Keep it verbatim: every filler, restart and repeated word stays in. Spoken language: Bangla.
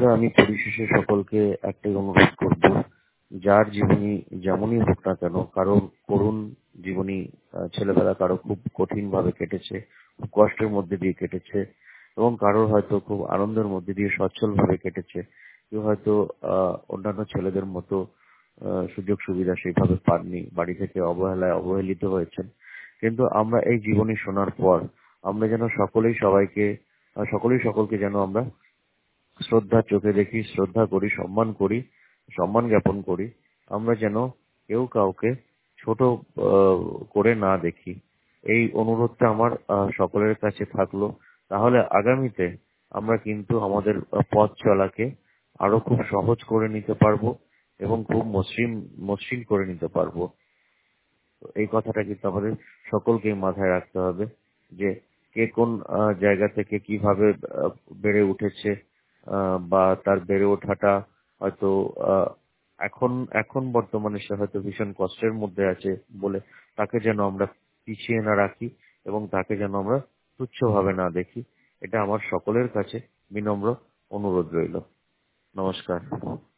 বন্ধুরা, আমি পরিশেষে সকলকে একটাই অনুরোধ করব, যার জীবনী যেমনই হোক না কেন, কারো করুণ জীবনী, আহ, ছেলেবেলা কারো খুব কঠিন ভাবে কেটেছে, খুব কষ্টের মধ্যে দিয়ে কেটেছে, এবং কারোর হয়তো খুব আনন্দের মধ্যে দিয়ে সচ্ছল ভাবে কেটেছে। কেউ হয়তো আহ অন্যান্য ছেলেদের মতো আহ, সুযোগ সুবিধা সেইভাবে পাননি, বাড়ি থেকে অবহেলায় অবহেলিত হয়েছেন। কিন্তু আমরা এই জীবনী শোনার পর আমরা যেন সকলেই সবাইকে আহ, সকলেই সকলকে যেন আমরা শ্রদ্ধার চোখে দেখি, শ্রদ্ধা করি, সম্মান করি, সম্মান জ্ঞাপন করি। আমরা যেন কেউ কাউকে ছোট আহ, করে না দেখি। এই অনুরোধটা আমার আহ, সকলের কাছে থাকলো। তাহলে আগামীতে আমরা কিন্তু আমাদের আহ, পথ চলাকে আরো খুব সহজ করে নিতে পারবো এবং খুব মসৃণ মসৃণ করে নিতে পারবো। তো এই কথাটা কিন্তু আমাদের সকলকেই মাথায় রাখতে হবে যে কে কোন আহ, জায়গা থেকে কিভাবে আহ, বেড়ে উঠেছে, আহ, বা তার বেড়ে ওঠাটা হয়তো আহ, এখন এখন বর্তমানে সে হয়তো ভীষণ কষ্টের মধ্যে আছে বলে তাকে যেন আমরা পিছিয়ে না রাখি এবং তাকে যেন আমরা তুচ্ছভাবে না দেখি। এটা আমার সকলের কাছে বিনম্র অনুরোধ রইল। নমস্কার।